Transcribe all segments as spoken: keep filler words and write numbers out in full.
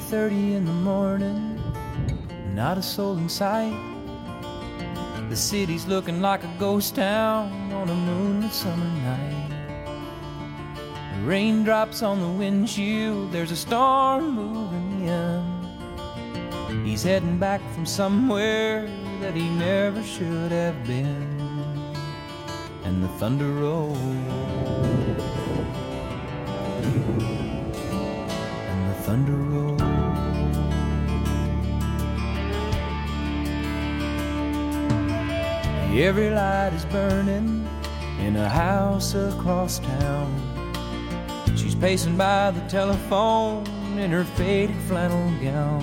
thirty in the morning, not a soul in sight. The city's looking like a ghost town on a moonlit summer night. Raindrops on the windshield, there's a storm moving in. He's heading back from somewhere that he never should have been. And the thunder rolls, and the thunder rolls. Every light is burning in a house across town. She's pacing by the telephone in her faded flannel gown,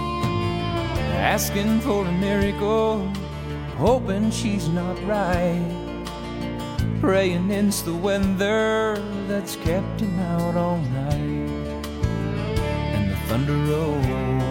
asking for a miracle, hoping she's not right, praying it's the weather that's kept him out all night. And the thunder rolls,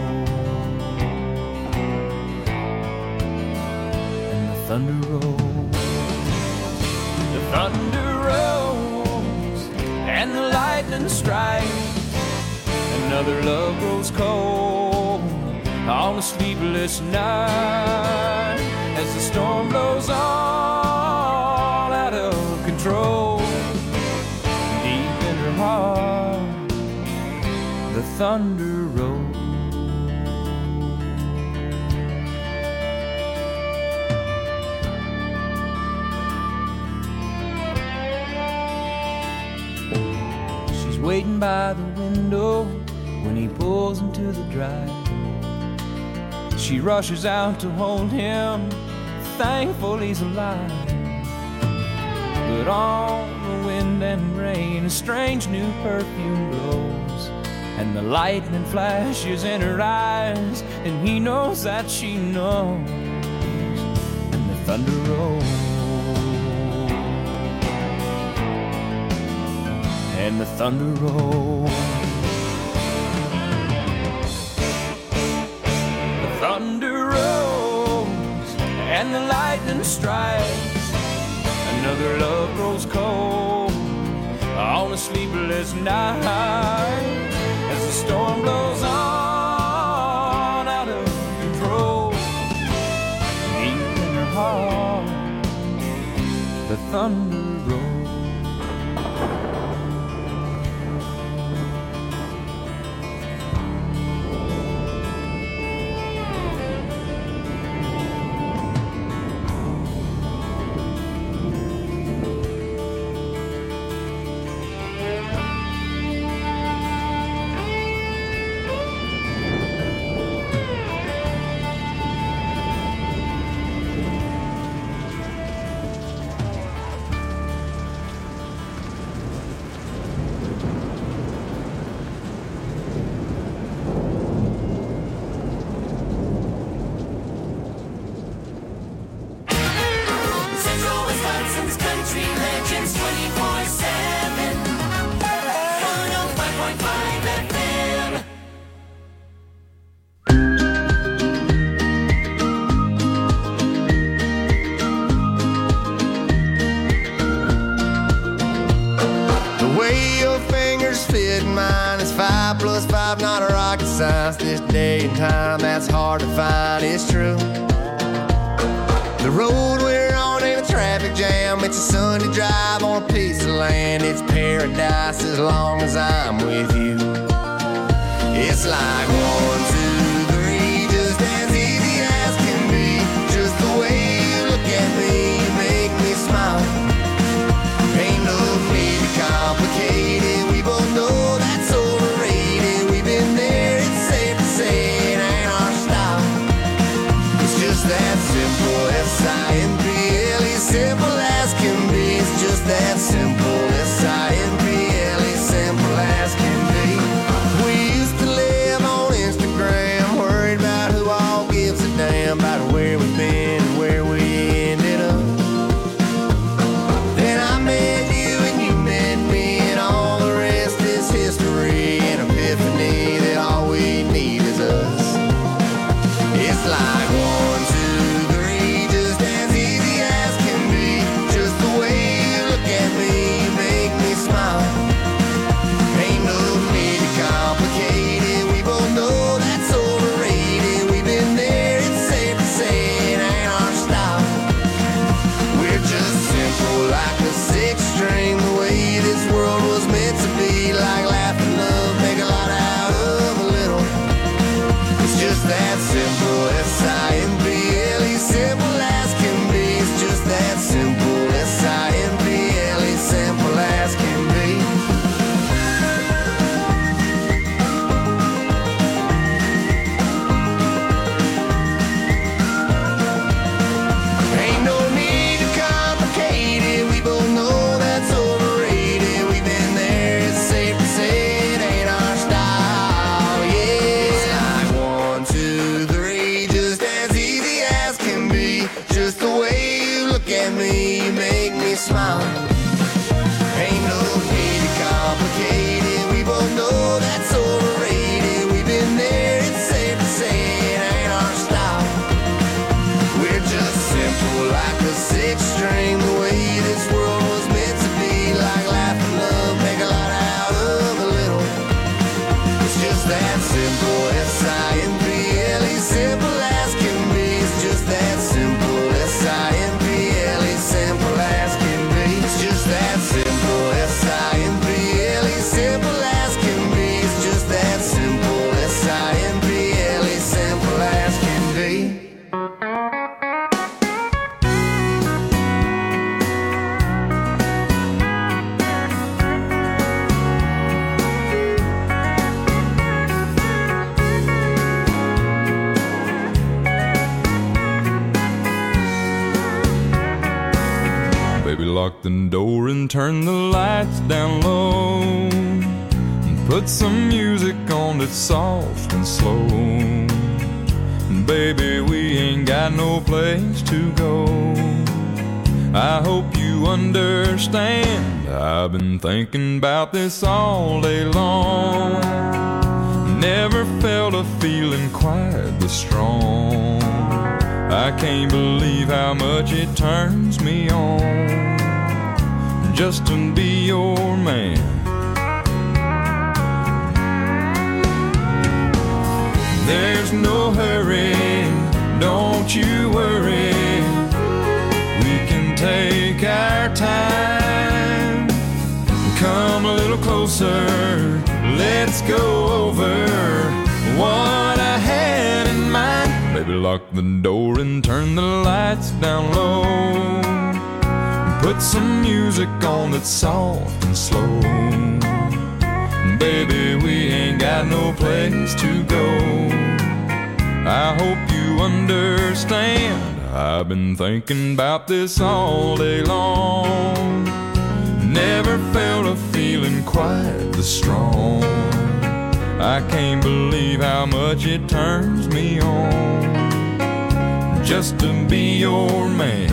and the thunder rolls, the thunder rolls, and the lightning strikes. Another love grows cold on a sleepless night as the storm blows all out of control. Deep in her heart, the thunder rolls. She's waiting by the window when he pulls into the drive. She rushes out to hold him, thankful he's alive. But on the wind and rain, a strange new perfume blows, and the lightning flashes in her eyes, and he knows that she knows. And the thunder rolls, and the thunder rolls. The thunder rolls, and the lightning strikes. Another love grows cold on a sleepless night as the storm blows on out of control. Deep in her heart, the thunder rolls. This day and time that's hard to find is true. The road we're on ain't a traffic jam. It's a Sunday drive on a piece of land. It's paradise as long as I'm with you. It's like one, two, three, just as easy as can be. Just the way you look at me, you make me smile. Ain't no need to complicate it. We both know that's overrated. We've been there, it's safe to say it ain't our style. It's just that simple, S I M P L E, simple as can be. It's just that simple, S I M P L E, simple as can be. We used to live on Instagram, worried about who all gives a damn about where we've been and where we ended up. Then I met you and you met me, and all the rest is history. An epiphany that all we need is us. It's like one, two, three, just as easy as can be. Just the way you look at me, you make me smile. Ain't no need to complicate it. We both know Just the way you look at me, you make me smile. Ain't no need to complicate it, we both know that's overrated. We've been there, it's safe to say it ain't our style. We're just simple like a six string, the way this world was meant to be. Like laugh and love, make a lot out of a little. It's just that simple, S I M P L E, simple as can be. It's just that simple, S I M P L E, simple as can be. It's just that simple, S I M P L E, simple as can be. It's just that simple, S I M P L E, simple as can be. Baby, lock the door and turn the lights down low, and put some music on that's soft and slow. Baby, we ain't got no place to go. I hope you understand, I've been thinking about this all day long. Never felt a feeling quite this strong. I can't believe how much it turns me on just to be your man. There's no hurry, don't you worry. We can take our time. Come a little closer, let's go over what I had in mind. Baby, lock the door and turn the lights down low, and put some music on that's soft and slow. Baby, we ain't got no place to go. I hope you understand, I've been thinking about this all day long. Never felt a feeling quite this strong. I can't believe how much it turns me on just to be your man.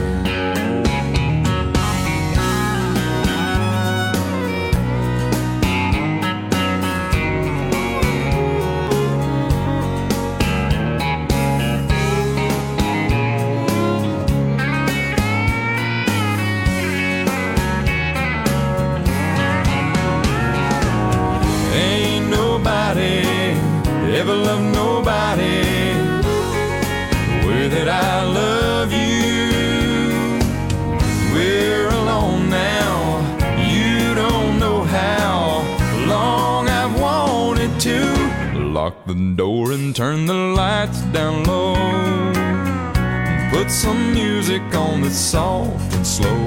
Ever love nobody the way that I love you. We're alone now, you don't know how long I've wanted to. Lock the door and turn the lights down low, and put some music on that's soft and slow.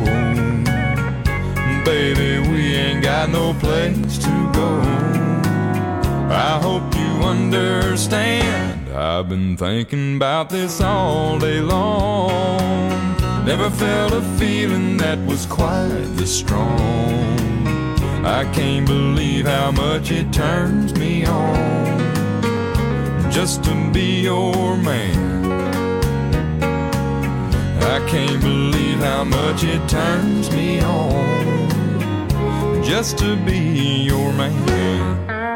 Baby, we ain't got no place to go. I hope you understand, I've been thinking about this all day long. Never felt a feeling that was quite this strong. I can't believe how much it turns me on just to be your man. I can't believe how much it turns me on just to be your man.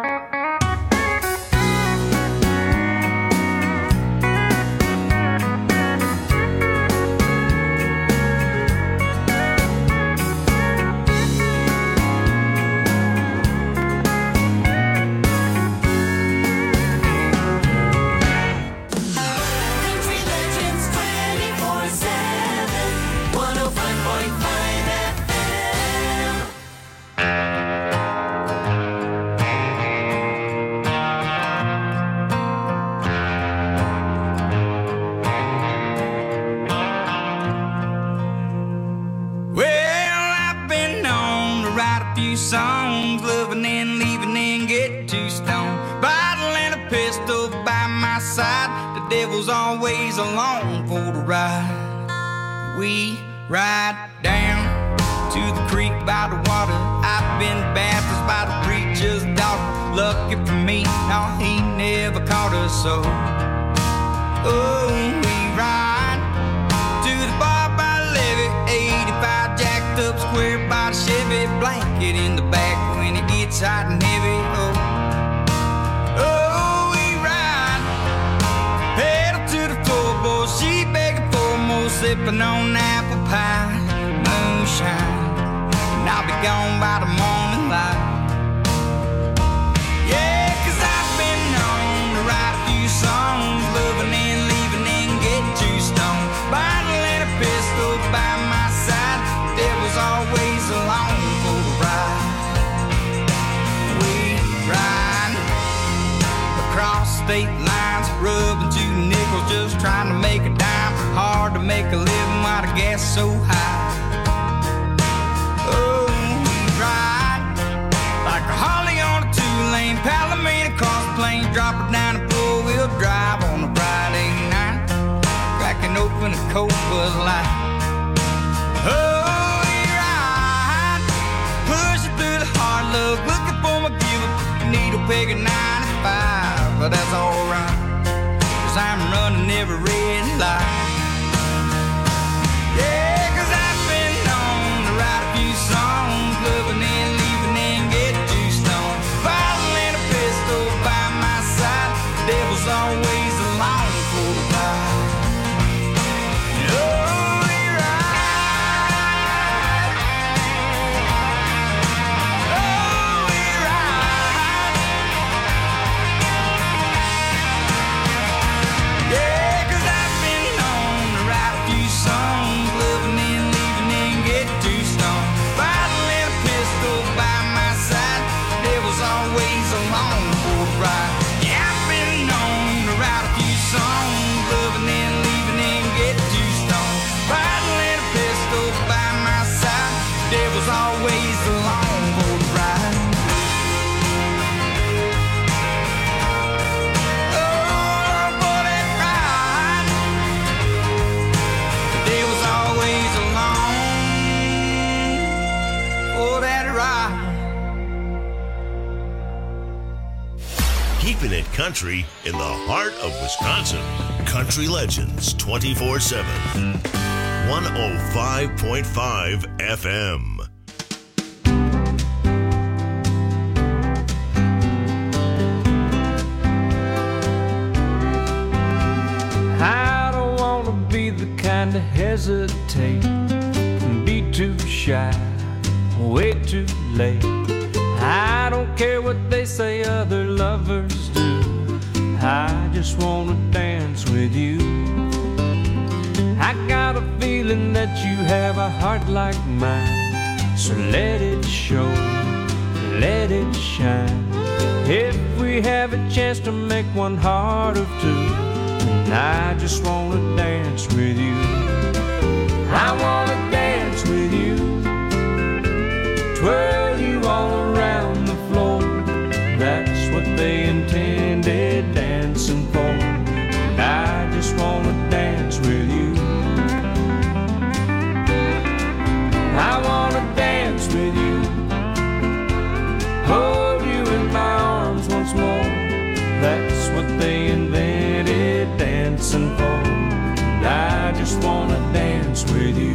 Songs, loving and leaving and get too stoned. Bottle and a pistol by my side. The devil's always along for the ride. We ride down to the creek by the water. I've been baptized by the preacher's daughter. Lucky for me, no, he never caught us so. Oh, we ride to it's hot and heavy. Oh, oh, we ride pedal to the floorboard. She begging for more, sipping on apple pie, moonshine, and I'll be gone by the morning light. Yeah, 'cause I've been known to write a few songs, loving and leaving and get too stoned. Bottle and a pistol by my side, there was always along for the ride. We ride across state lines, rubbing two nickels, just trying to make a dime. Hard to make a living while the gas so high. Oh, we ride like a Harley on a two-lane Palomino across the plains, drop it down a four-wheel drive on a Friday night, cracking open a cold Bud Light. Oh, we ride, pushing through the hard luck, looking for my Buick, needle peg at ninety-five, but that's alright, 'cause I'm running every red light. Yeah, 'cause I've been known to write a few songs, loving and leaving and get too stoned. Bottle and a pistol by my side, devil's always along for the ride. Oh, we ride. Oh, we ride. Yeah, 'cause I've been known to write a few songs, loving and leaving and get too stoned. Bottle and a pistol by my side, devil's always along for the ride. Yeah, I've been known to write a few songs, loving and leaving and get too stoned. Bottle and a pistol by my side, devil's always along for the ride. Oh, for that ride, the devil's always along for that ride. Keeping it country in the heart of Wisconsin. Country Legends twenty-four seven. one oh five point five F M. I don't want to be the kind to hesitate and be too shy, way too late. I don't care what they say other lovers do, I just want to dance with you. I got a feeling that you have a heart like mine, so let it show, let it shine. If we have a chance to make one heart of two, I just want to dance with you. I want to dance with you, twirl you all around the floor. That's what they intended dancing for. And I just want to dance with you. I want to dance with you, hold you in my arms once more. That's what they invented dancing for. And I just want to dance with you.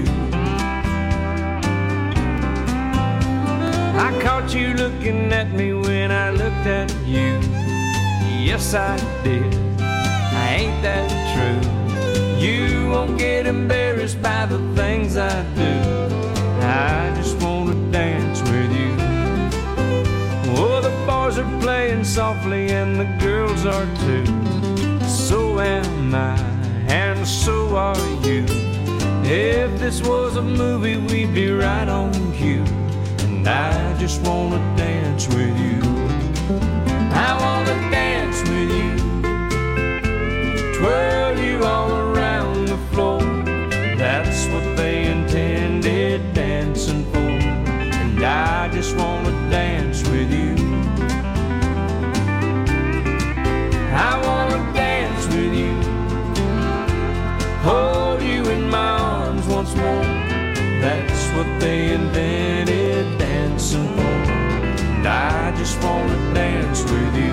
I caught you looking at me when I looked at you. Yes, I did. Ain't that true? You won't get embarrassed by the things I do. I just want to dance with you. Oh, the boys are playing softly and the girls are too. So am I, and so are you. If this was a movie, we'd be right on cue. And I just want to dance with you. I want to dance with you, twirl you all around the floor. That's what they intended dancing for. And I just want to dance with you. I want to dance with you, hold you in my arms once more. That's what they invented dancing for. And I just want to dance with you.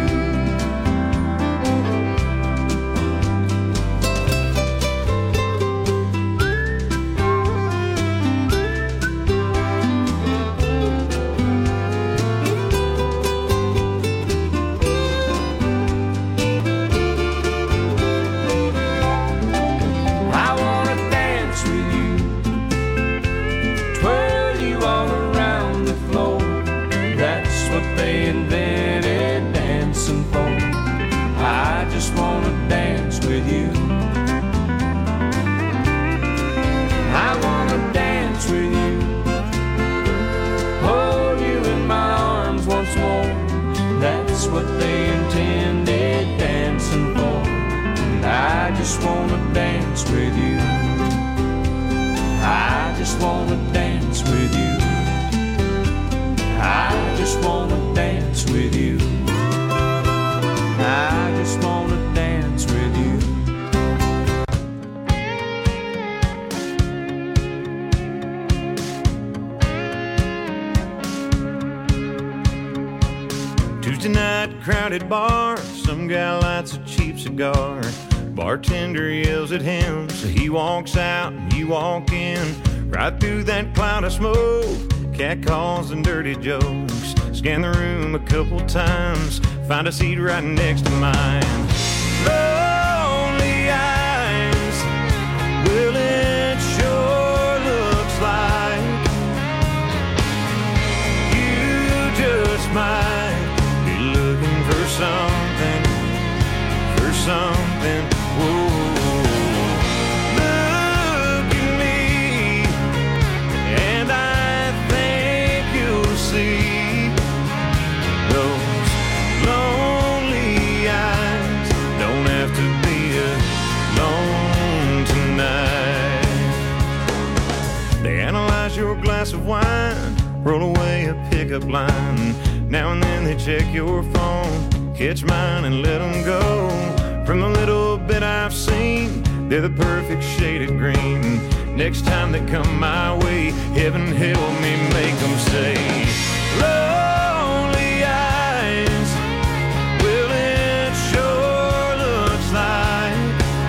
just wanna dance with you. I just wanna dance with you. I just wanna dance with you. Tuesday night, crowded bar, some guy lights a cheap cigar. Bartender yells at him, so he walks out and you walk in. Right through that cloud of smoke, catcalls and dirty jokes. Scan the room a couple times, find a seat right next to mine. Lonely eyes, well it sure looks like you just might be looking for something, for something. Whoa. Look at me, and I think you'll see those lonely eyes don't have to be alone tonight. They analyze your glass of wine, roll away a pickup line. Now and then they check your phone, catch mine and let them go. From the little bit I've seen, they're the perfect shade of green. Next time they come my way, heaven help me make them say, lonely eyes, well it sure looks like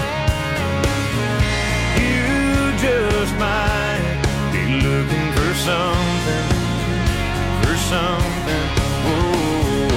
you just might be looking for something, for something. Whoa.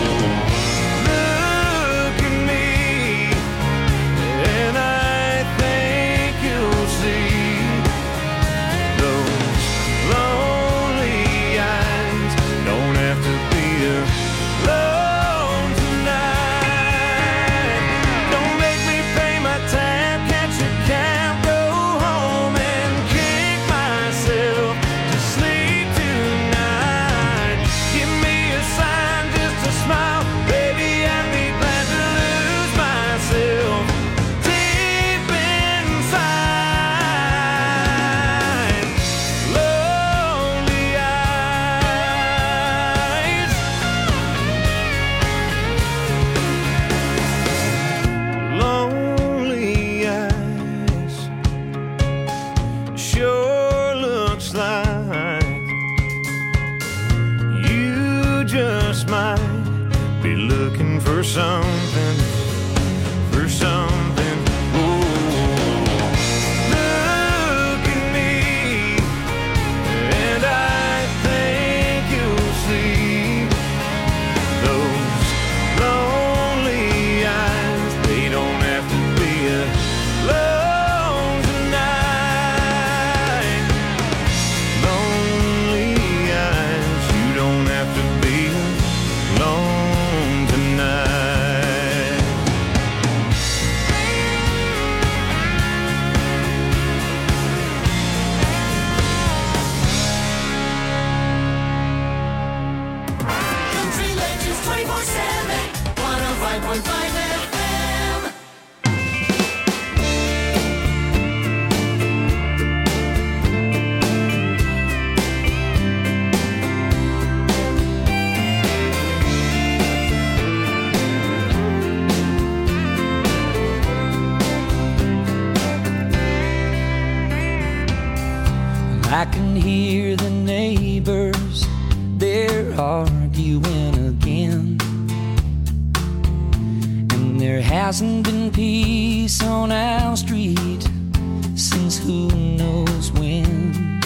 Something, for something. Ooh. Look at me, and I think you'll see those lonely eyes. They don't have to be alone tonight. Lonely eyes, you don't have to be alone tonight. I can hear the neighbors, they're arguing again. And there hasn't been peace on our street since who knows when.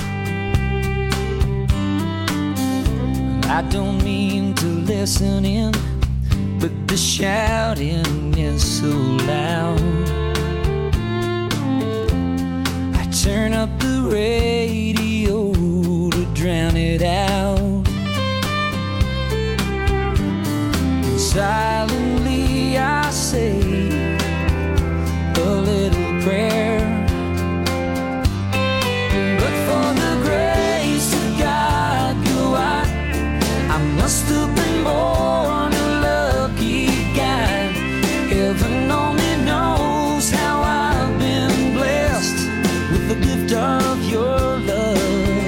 I don't mean to listen in, but the shouting is so loud. I turn up the radio to drown it out. And silently I say a little prayer, but for the grace of God, go I, I must have been born a lucky guy. Heaven only knows how I've been blessed with the gift of your love.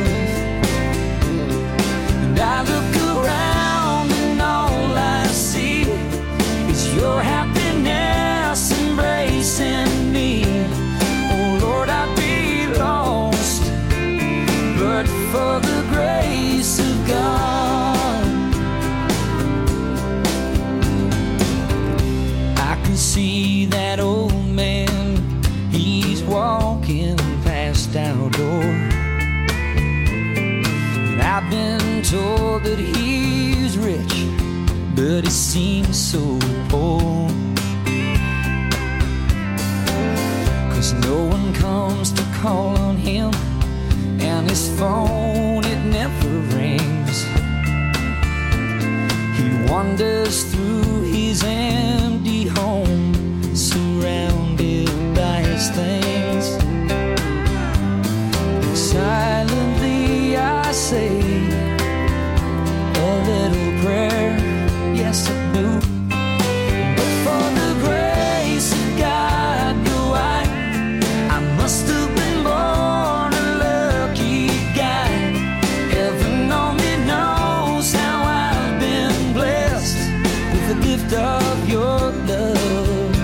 door. And I've been told that he's rich, but he seems so poor. 'Cause no one comes to call on him, and his phone, it never rings. He wanders through his empty home, surrounded by his things. Silently I say a little prayer, yes I do. But for the grace of God, no, I, I must have been born a lucky guy. Heaven only knows how I've been blessed with the gift of your love.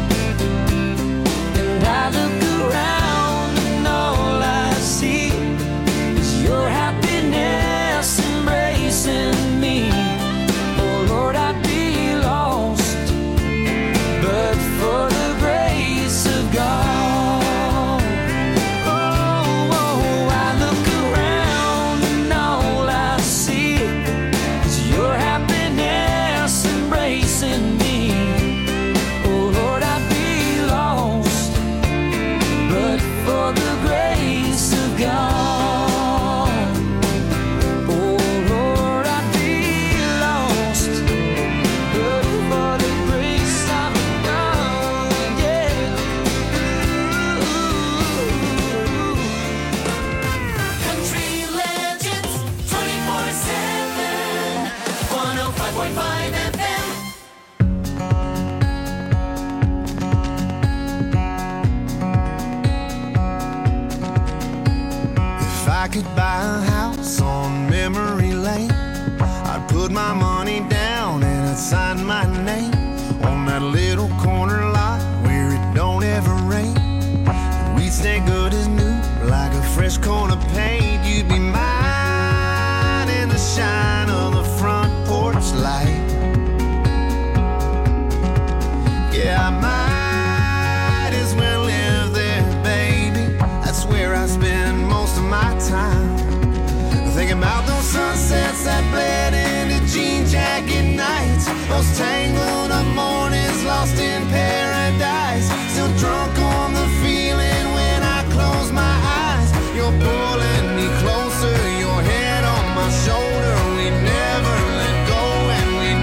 And I look around and all I see is your happiness embracing me. Oh Lord, I'd be lost but for the grace of God. Oh, oh, I look around and all I see is your happiness embracing me. Oh Lord, I'd be lost but for the grace of God. Oh Lord, I'd be lost but for the grace of God. Yeah. Country Legends twenty-four seven, one oh five point five F M. If I could buy a house on memory lane, I'd put my money down and I'd sign my name on that little corner lot where it don't ever rain. We'd stay good as new, like a fresh coat of paint. You'd be mine in the shine of the front porch light. Yeah, I might as well live there, baby. That's where I spend most of my time. Thinking about those sunsets that bled into jean jacket nights, those tangled up mornings lost in paradise. Still drunk on the feeling when I close my eyes. You're pulling me closer, your head on my shoulder. We never let go and we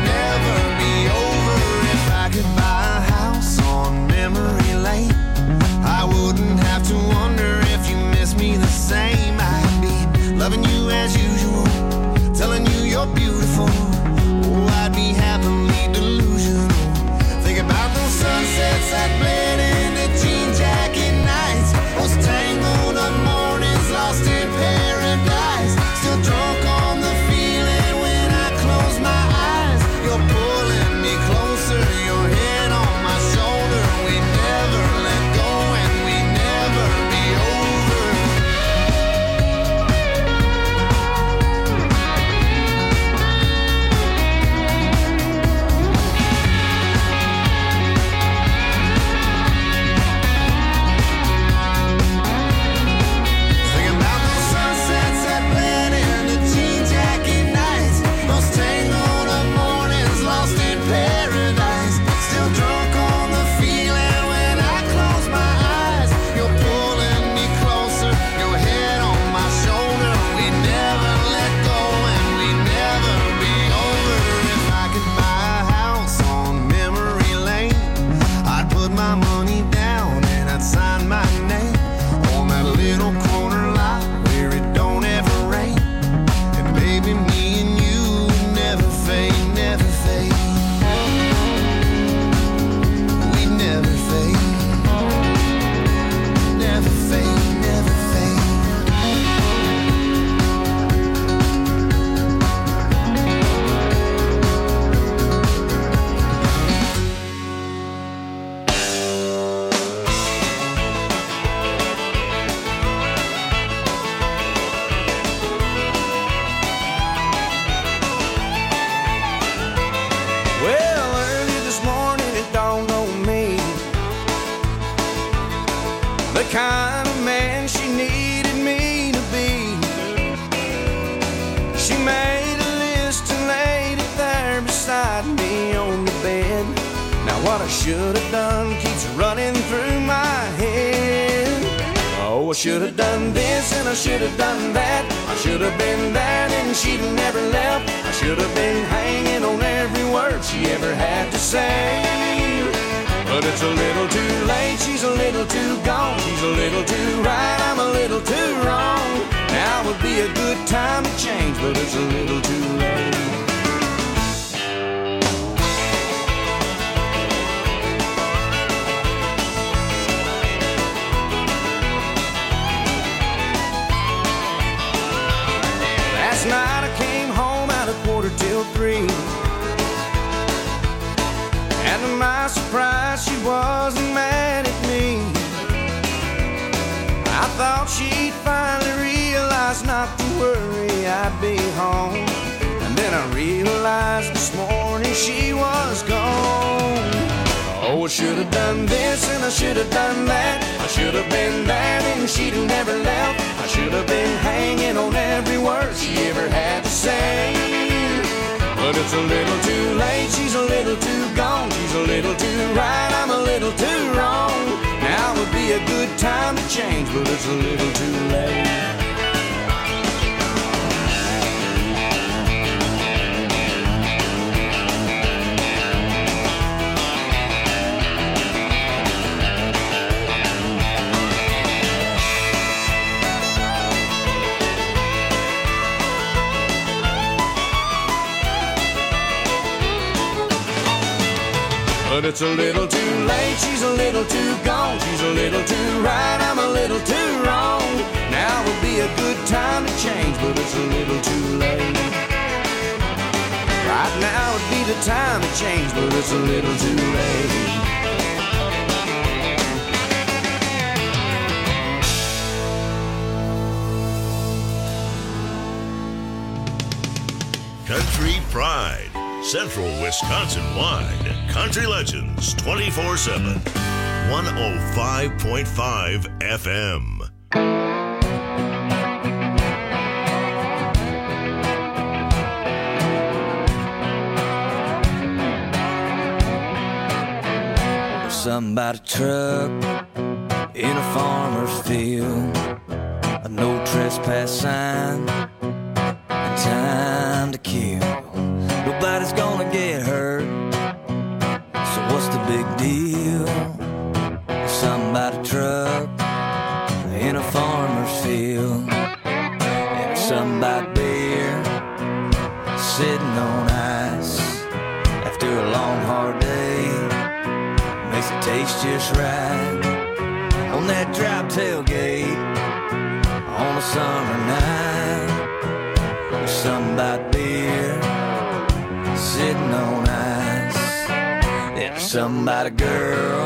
what I should have done keeps running through my head. Oh, I should have done this and I should have done that. I should have been there and she'd never left. I should have been hanging on every word she ever had to say. But it's a little too late, she's a little too gone. She's a little too right, I'm a little too wrong. Now would be a good time to change, but it's a little too late. Last night I came home at a quarter till three, and to my surprise she wasn't mad at me. I thought she'd finally realize not to worry, I'd be home. And then I realized this morning she was gone. Oh, I should have done this and I should have done that. I should have been there and she'd have never left. I should have been hanging on every word she ever had to say. But it's a little too late, she's a little too gone. She's a little too right, I'm a little too wrong. Now would be a good time to change, but it's a little too late. But it's a little too late, she's a little too gone. She's a little too right, I'm a little too wrong. Now would be a good time to change, but it's a little too late. Right now would be the time to change, but it's a little too late. Country Pride, Central Wisconsin-wide. Country Legends twenty-four seven. one oh five point five F M. Something about a truck in a farmer's field, a no trespass sign, and time to kill. Nobody's gonna get hurt, so what's the big deal? Something about a truck in a farmer's field, and something about beer sitting on ice after a long hard day. Makes it taste just right on that drop tailgate on a summer night. There's something about beer sitting on ice. There's something about a girl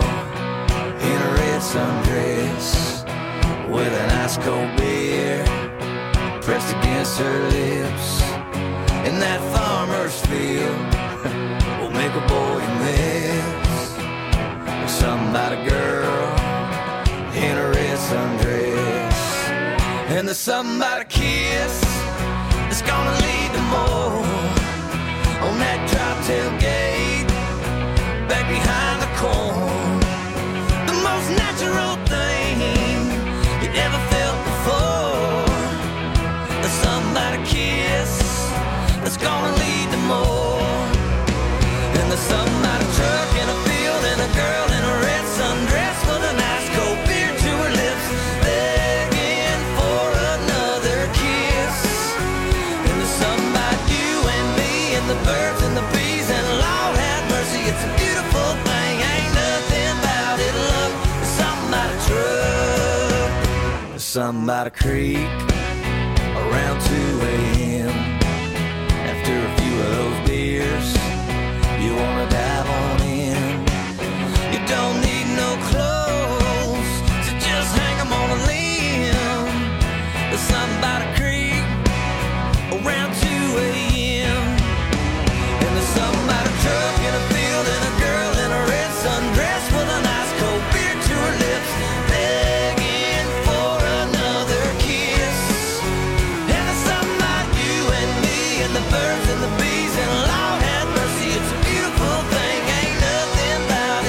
in a red sundress with an ice cold beer pressed against her lips. In that farmer's field will make a boy miss. There's something about a girl in a red sundress, and there's something about a kiss that's gonna lead to more on that drop tailgate back behind the corn. The most natural thing you ever felt before. There's something about a kiss that's gonna lead to more. And there's something about a truck in a field and a girl in a red sundress with a nice cold beer to her lips, begging for another kiss. And there's something about you and me and the birds and the bees, and Lord have mercy, it's a beautiful thing. Ain't nothing about it, look. There's something about a truck. There's something about a creek around two a.m. After a few of those beers, you wanna dive on in. You don't need no clothes, so just hang 'em on a limb. There's something about a creek around two a.m. And there's something about a truck in a field and a girl in a red sundress with a nice cold beer to her lips, begging for another kiss. And there's something about you and me and the birds and the bees, and Lord have mercy, it's a beautiful thing. Ain't nothing about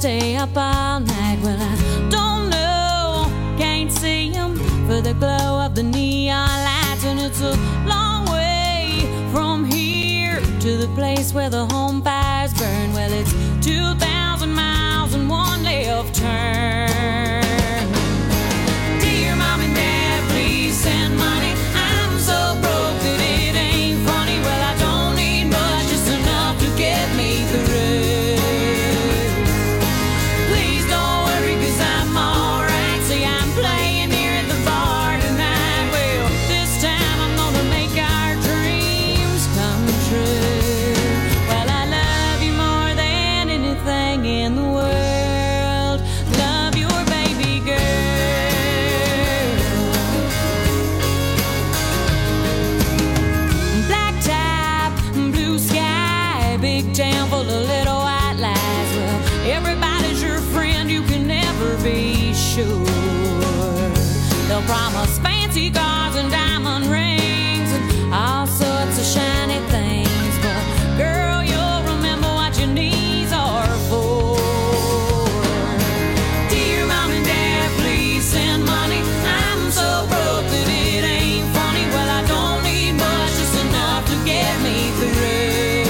stay up all night. Well, I don't know, can't see him for the glow of the neon lights. And it's a long way from here to the place where the home fires burn. Well, it's two thousand miles and one left turn. Dear Mom and Dad, please send money. I'm so broke that it ain't funny. Well, I don't need much, just enough to get me through. Please don't worry, cause I'm alright. See, I'm playing here at the bar tonight. Well, this time I'm gonna make our dreams come true. Well, I love you more than anything in the world. Love your baby girl. Black top, blue sky, big town full of little white lies. Well, everybody's your friend, you can never be sure. They'll promise fancy cars and diamond rings and all sorts of shiny things, but girl, you'll remember what your knees are for. Dear Mom and Dad, please send money. I'm so broke that it ain't funny. Well, I don't need much, just enough to get me through.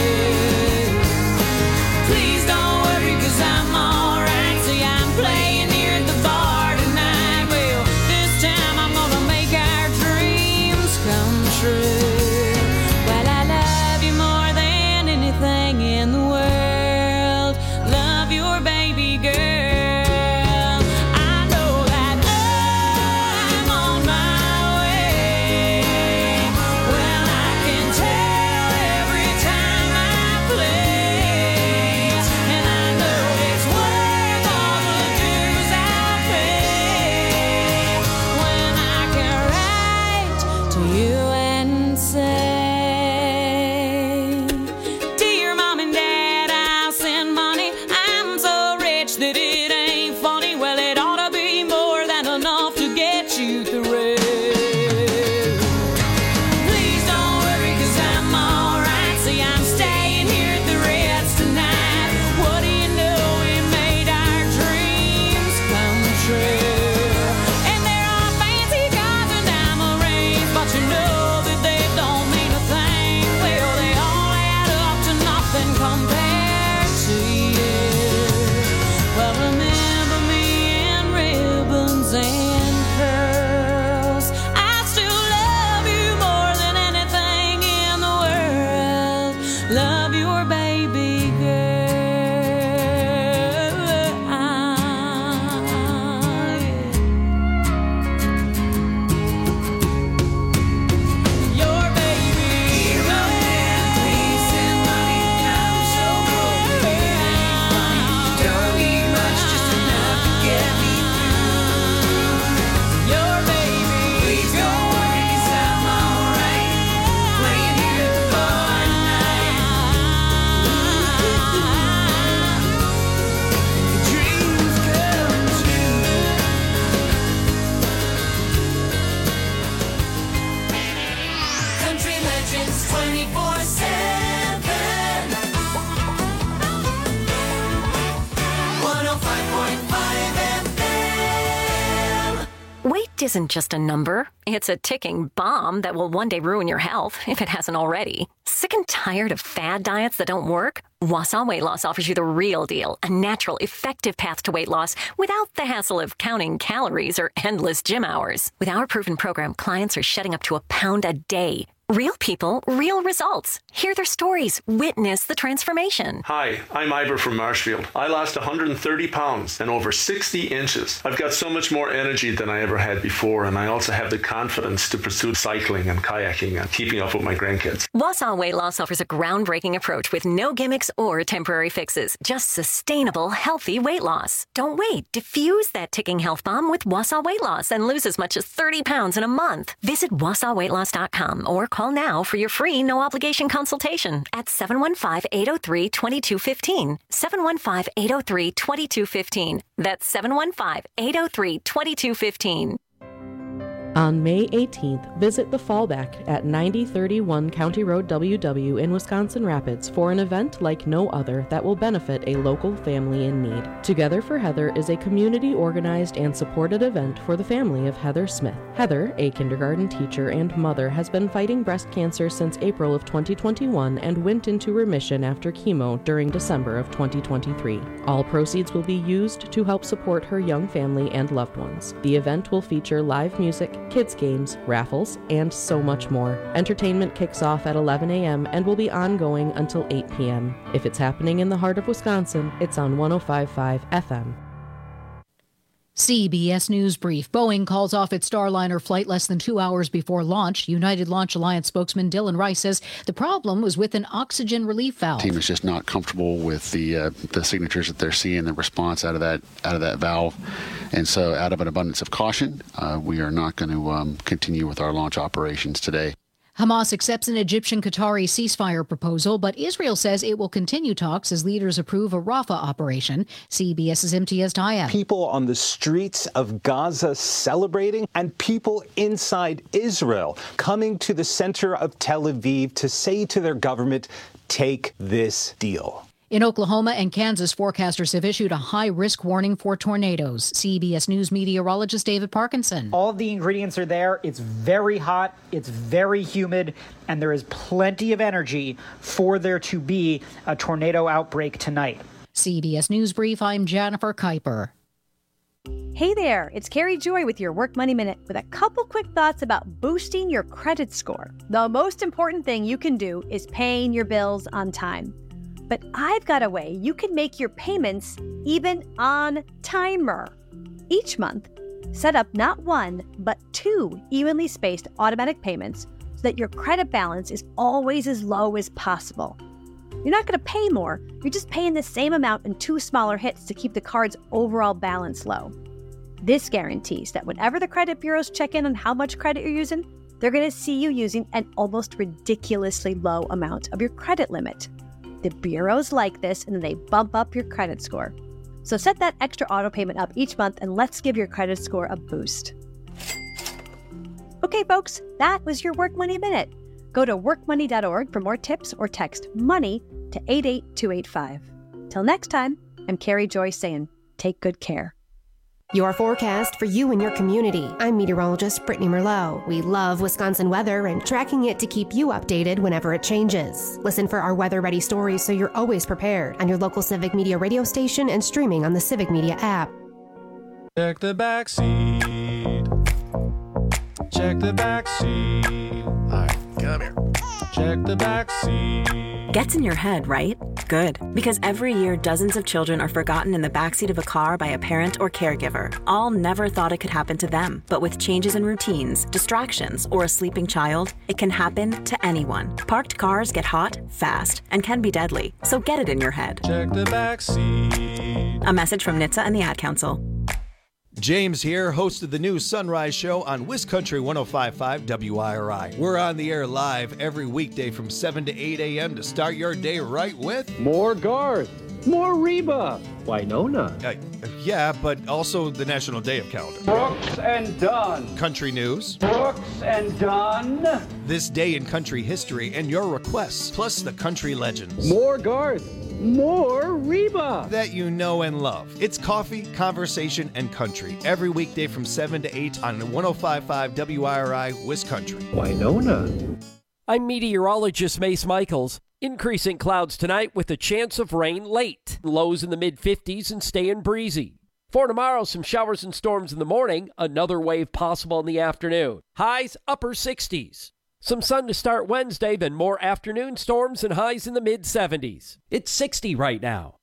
Please don't worry, cause I'm alright. See, I'm playing here at the bar tonight. Well, this time I'm gonna make our dreams come true. Well, I love you more than anything in the world. Love your baby girl. I know that I'm on my way. Well, I can tell every time I play, and I know it's worth all the dues I pay when I can write to you and say, Dear Mom and Dad, I'll send money. I'm so rich that it ain't funny. Well, it ought to be more than enough to get you through. Please don't worry, cause I'm alright. See, I'm staying here at the Reds tonight. What do you know, we made our dreams come true. And there are fancy cars and diamond rings, but you know that they don't mean a thing. Well, they all add up to nothing compared to you. Well, remember me in ribbons and pearls. I still love you more than anything in the world. Love your baby girl. Your baby girl. Please send money. I'm so broke that it ain't funny. Don't need much, just enough to get me through. Your baby. Please don't worry, cause I'm alright. Playing here at the bar tonight. Dreams come true. Country Legends twenty-four seven. one oh five point five F M. Weight isn't just a number. It's a ticking bomb that will one day ruin your health, if it hasn't already. Sick and tired of fad diets that don't work? Wausau Weight Loss offers you the real deal, a natural, effective path to weight loss without the hassle of counting calories or endless gym hours. With our proven program, clients are shedding up to a pound a day. Real people, real results. Hear their stories. Witness the transformation. Hi, I'm Ivor from Marshfield. I lost one hundred thirty pounds and over sixty inches. I've got so much more energy than I ever had before, and I also have the confidence to pursue cycling and kayaking and keeping up with my grandkids. Wausau Weight Loss offers a groundbreaking approach with no gimmicks or temporary fixes, just sustainable, healthy weight loss. Don't wait. Diffuse that ticking health bomb with Wausau Weight Loss and lose as much as thirty pounds in a month. Visit wausau weight loss dot com or call now for your free no-obligation consultation at seven one five, eight oh three, two two one five. seven one five, eight oh three, two two one five. That's seven one five, eight oh three, two two one five. On May eighteenth, visit the Fallback at ninety thirty-one County Road W W in Wisconsin Rapids for an event like no other that will benefit a local family in need. Together for Heather is a community-organized and supported event for the family of Heather Smith. Heather, a kindergarten teacher and mother, has been fighting breast cancer since April of twenty twenty-one and went into remission after chemo during December of twenty twenty-three. All proceeds will be used to help support her young family and loved ones. The event will feature live music, kids games, raffles, and so much more. Entertainment kicks off at eleven a.m. and will be ongoing until eight p.m. If it's happening in the heart of Wisconsin, it's on one oh five point five F M. C B S News Brief. Boeing calls off its Starliner flight less than two hours before launch. United Launch Alliance spokesman Dylan Rice says the problem was with an oxygen relief valve. The team is just not comfortable with the uh, the signatures that they're seeing, the response out of that out of that valve, and so out of an abundance of caution, uh, we are not going to um, continue with our launch operations today. Hamas accepts an Egyptian-Qatari ceasefire proposal, but Israel says it will continue talks as leaders approve a Rafah operation. CBS's Imtiaz Tayeb. People on the streets of Gaza celebrating, and people inside Israel coming to the center of Tel Aviv to say to their government, take this deal. In Oklahoma and Kansas, forecasters have issued a high-risk warning for tornadoes. C B S News meteorologist David Parkinson. All of the ingredients are there. It's very hot, it's very humid, and there is plenty of energy for there to be a tornado outbreak tonight. C B S News Brief, I'm Jennifer Kuiper. Hey there, it's Carrie Joy with your Work Money Minute with a couple quick thoughts about boosting your credit score. The most important thing you can do is paying your bills on time. But I've got a way you can make your payments even on timer. Each month, set up not one, but two evenly spaced automatic payments so that your credit balance is always as low as possible. You're not going to pay more, you're just paying the same amount in two smaller hits to keep the card's overall balance low. This guarantees that whenever the credit bureaus check in on how much credit you're using, they're going to see you using an almost ridiculously low amount of your credit limit. The bureaus like this, and then they bump up your credit score. So set that extra auto payment up each month, and let's give your credit score a boost. Okay, folks, that was your Work Money Minute. Go to work money dot org for more tips or text MONEY to eight eight two eight five. Till next time, I'm Carrie Joy saying, take good care. Your forecast for you and your community. I'm meteorologist Brittany Merlot. We love Wisconsin weather and tracking it to keep you updated whenever it changes. Listen for our weather-ready stories so you're always prepared on your local Civic Media radio station and streaming on the Civic Media app. Check the back seat. Check the back seat. All right, come here. Check the back seat. Gets in your head, right? Good. Because every year, dozens of children are forgotten in the backseat of a car by a parent or caregiver. All never thought it could happen to them. But with changes in routines, distractions, or a sleeping child, it can happen to anyone. Parked cars get hot, fast, and can be deadly. So get it in your head. Check the back seat. A message from N H T S A and the Ad Council. James here, host of the new Sunrise Show on WisCountry one oh five point five W I R I. We're on the air live every weekday from seven to eight a.m. to start your day right with... More Garth, more Reba, Winona. Uh, yeah, but also the National Day of Calendar. Brooks and Dunn. Country news. Brooks and Dunn. This day in country history and your requests, plus the country legends. More Garth. More Reba that you know and love. It's coffee, conversation, and country every weekday from seven to eight on one oh five point five W I R I WisCountry. Winona. I'm meteorologist Mace Michaels. Increasing clouds tonight with a chance of rain late. Lows in the mid fifties and staying breezy. For tomorrow, some showers and storms in the morning, another wave possible in the afternoon. Highs upper sixties. Some sun to start Wednesday, then more afternoon storms and highs in the mid seventies. It's sixty right now.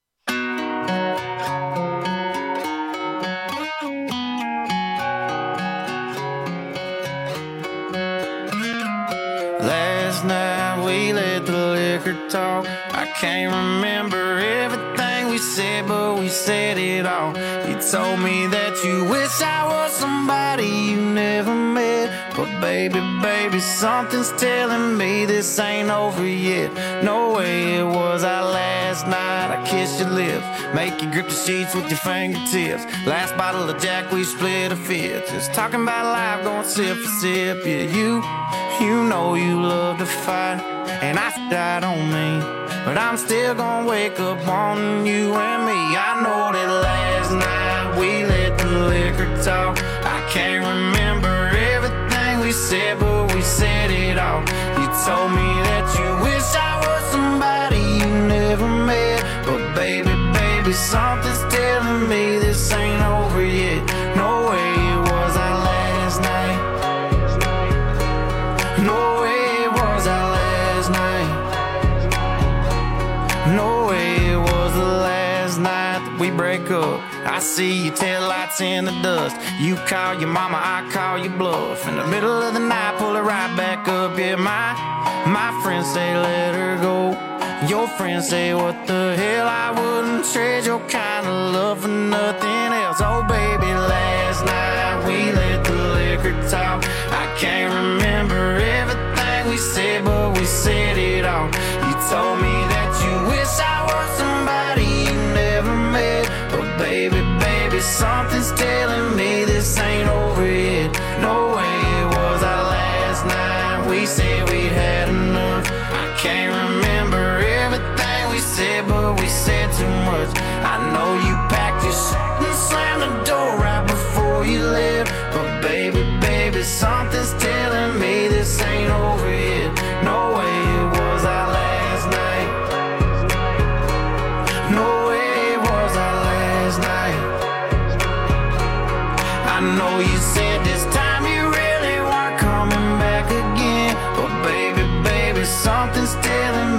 Last night we let the liquor talk. I can't remember everything we said, but we said it all. You told me that you wish I was somebody you never met. But baby, baby, something's telling me this ain't over yet. No way it was our last night. I kiss your lips, make you grip the sheets with your fingertips. Last bottle of Jack, we split a fifth. Just talking about life, going sip for sip. Yeah, you, you know you love to fight, and I died on me, but I'm still gonna wake up on you and me. I know that last night we let the liquor talk. I can't remember everything we said, but we said it all. You told me that you wish I was somebody you never met, but baby, baby, something's telling me this ain't over yet. No way it was our last night. No way it was our last night. No way it was the last night that we break up. I see your taillights in the dust. You call your mama, I call your bluff. In the middle of the night, pull her right back up. Yeah, my, my friends say let her go. Your friends say what the hell, I wouldn't trade your kind of love for nothing else. Oh baby, last night we let the liquor talk. I can't remember everything we said, but we said it all. You told me that you wish I were somebody you never met, but baby, baby, something's telling me this ain't over yet. No way it was our last night. We said we'd had enough. I can't remember everything we said, but we said too much. I know you packed your shit and slammed the door right before you left, but baby, baby, something's telling me this ain't over yet. No way it was our last night. No way it was our last night. I know you said this time you really weren't coming back again, but baby, baby, something's telling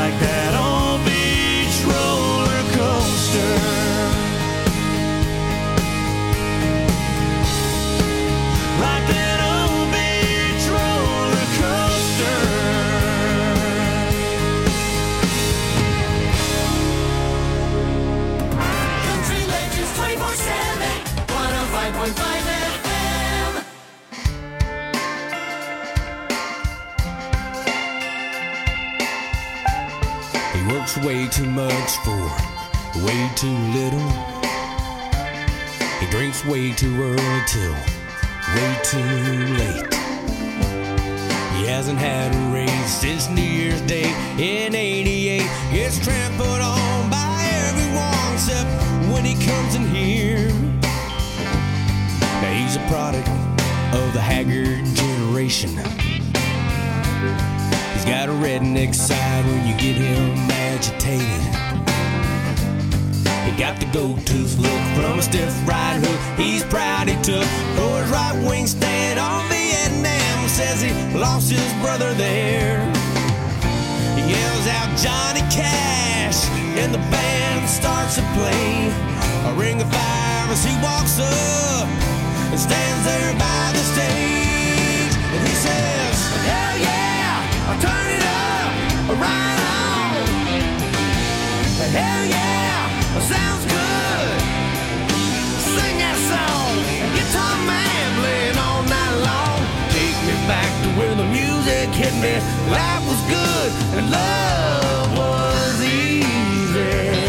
like that old beach roller coaster. Like that old beach roller coaster. Country Legends twenty-four seven, one oh five point five F M. He works way too much for way too little. He drinks way too early till way too late. He hasn't had a raise since New Year's Day in eighty-eight. Gets trampled on by everyone except when he comes in here. Now he's a product of the haggard generation. He's got a redneck side when you get him agitated. He got the gold-tooth look from a stiff right hook he's proud he took for his right wing stand on Vietnam. Says he lost his brother there. He yells out Johnny Cash and the band starts to play a ring of fire as he walks up and stands there by the stage. And he says, hell yeah, I'll turn it up, right on. Hell yeah, sounds good. Sing that song, guitar man playing all night long. Take me back to where the music hit me. Life was good and love was easy.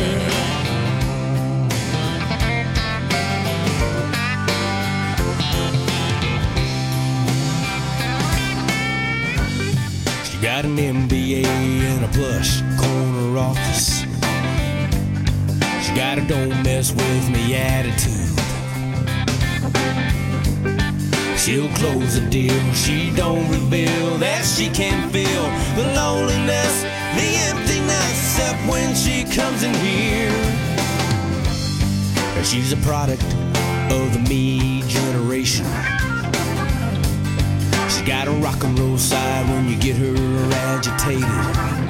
She got an M B A and a plush corner office. She got a don't mess with me attitude. She'll close the deal, she don't reveal that she can feel the loneliness, the emptiness, except when she comes in here. And she's a product of the me generation. She got a rock and roll side when you get her agitated.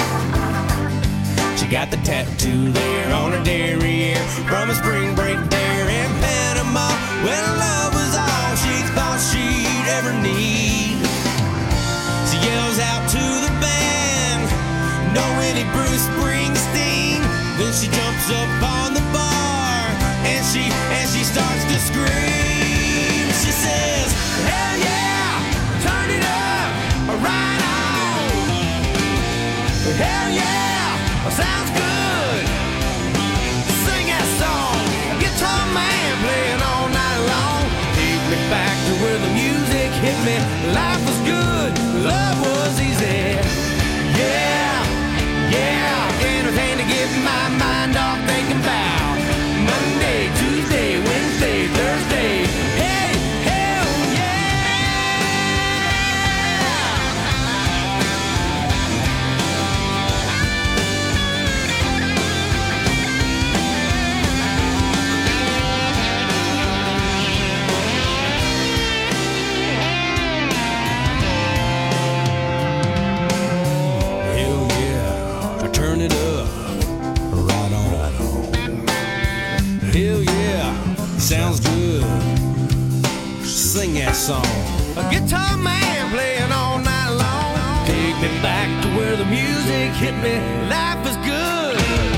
She got the tattoo there on her derriere from a spring break there in Panama when love was all she thought she'd ever need. She yells out to the band, no any Bruce Springsteen. Then she jumps up on the bar and she and she starts to scream. She says, hell yeah, turn it up, right on. Hell yeah, sounds good. Sing that song, guitar man playing all night long. Take me back to where the music hit me. Life was good, love was easy. Yeah, yeah, anything to get my mind off thinking about Monday, Tuesday, Wednesday, Thursday. Hey, hell turn it up, right on, right on. Hell yeah, sounds good. Sing that song. A guitar man playing all night long. Take me back to where the music hit me. Life is good.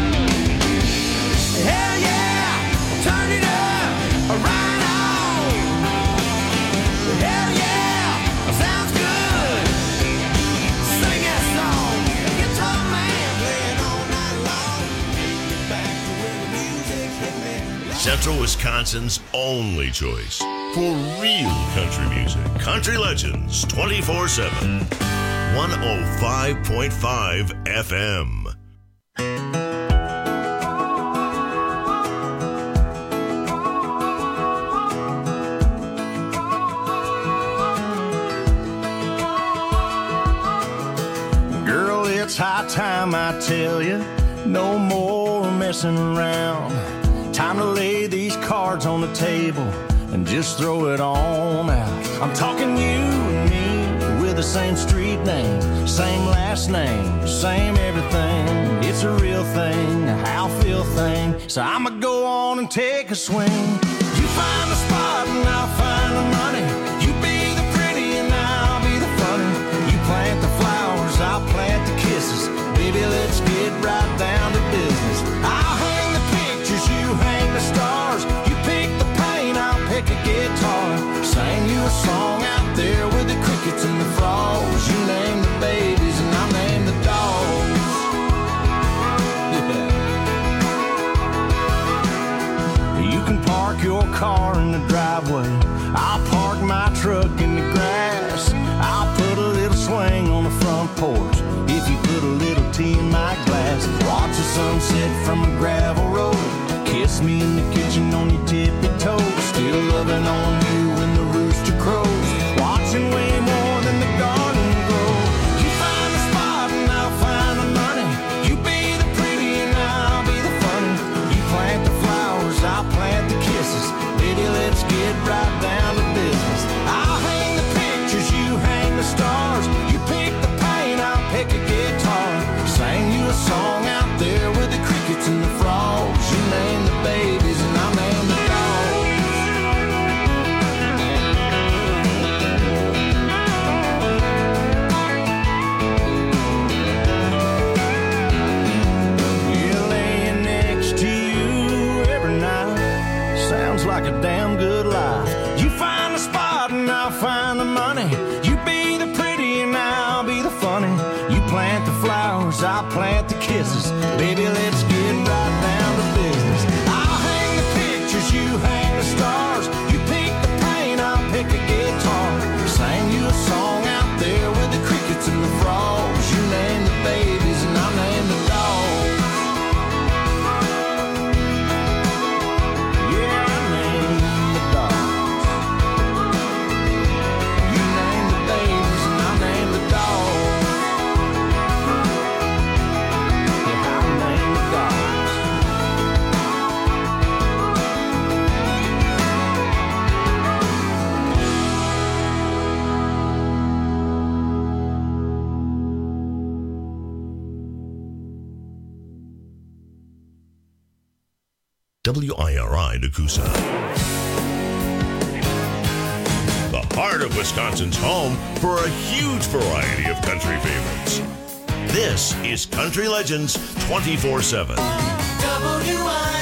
Hell yeah, turn it up, right on. Hell yeah, sounds good. Sing that song. Guitar man playing all night long. Take me back to where the music hit me. Central Wisconsin's only choice for real country music. Country Legends twenty-four seven. one oh five point five F M. Girl, it's high time I tell you, no more messing around. Time to lay these cards on the table and just throw it on out. I'm talking you and me with with the same street name, same last name, same everything. It's a real thing, a how feel thing. So I'ma go on and take a swing. You find the spot and I'll find the money. You be the pretty and I'll be the funny. You plant the flowers, I'll plant the kisses. Baby, let's get right down to business. I'll hang the pictures, you hang the stars. You pick the paint, I'll pick a guitar. Sing you a song out there with the crickets and the frogs. You name the babies and I'll name the dogs. Yeah. You can park your car in the driveway. I'll park my truck in the grass. I'll put a little swing on the front porch. If you put a little tea in my glass, watch the sunset from a gravel road. Kiss me in the kitchen on your tippy toes. Still loving on you when the rooster crows. Watching way more than the garden grow. You find the spot and I'll find the money. You be the pretty and I'll be the funny. You plant the flowers, I'll plant the kisses. Baby, let's get right down to business. I'll hang the pictures, you hang the stars. You pick the paint, I'll pick a guitar. Sing you a song out there with the crickets and the frogs. You name the babies and I'll name the dogs. Yeah, laying next to you every night sounds like a damn good life. You find the spot and I'll find the money. You be the pretty and I'll be the funny. You plant the flowers, I'll plant the kisses. Baby, let's get right down to business. I'll hang the pictures, you hang the stars. You pick the paint, I'll pick a guitar. Sing you a song out there with the crickets and the frogs. You name the babies and I'll name the dogs. Yeah, I name the dogs. You name the babies and I'll name the dogs. Yeah, I'll name the dogs. W I R I Nakusa. The heart of Wisconsin's home for a huge variety of country favorites. This is Country Legends twenty-four seven. W I